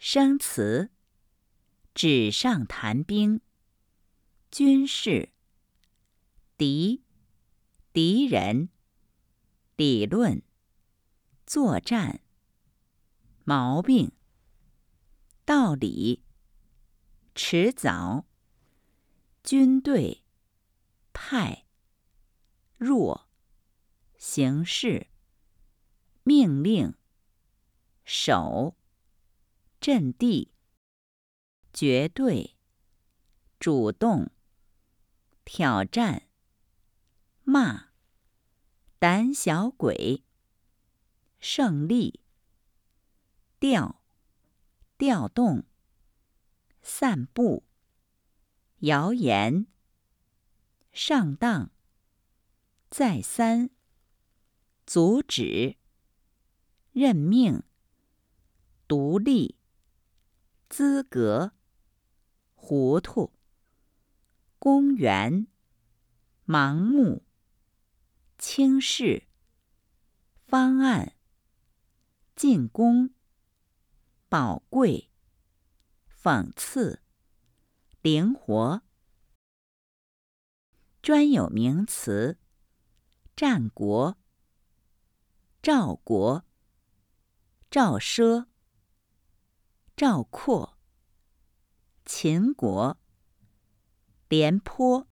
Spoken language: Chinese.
生词：纸上谈兵。军事：敌人。理论：作战。毛病：道理。迟早。军队。派。弱。形式。命令。守。阵地。绝对。主动。挑战。骂。胆小鬼。胜利。调动。散步。谣言。上当。再三。阻止。任命。独立。资格。糊涂。公园。盲目。轻视。方案。进攻。宝贵。讽刺。灵活。专有名词：战国。赵国。赵奢。赵括。秦国。廉颇。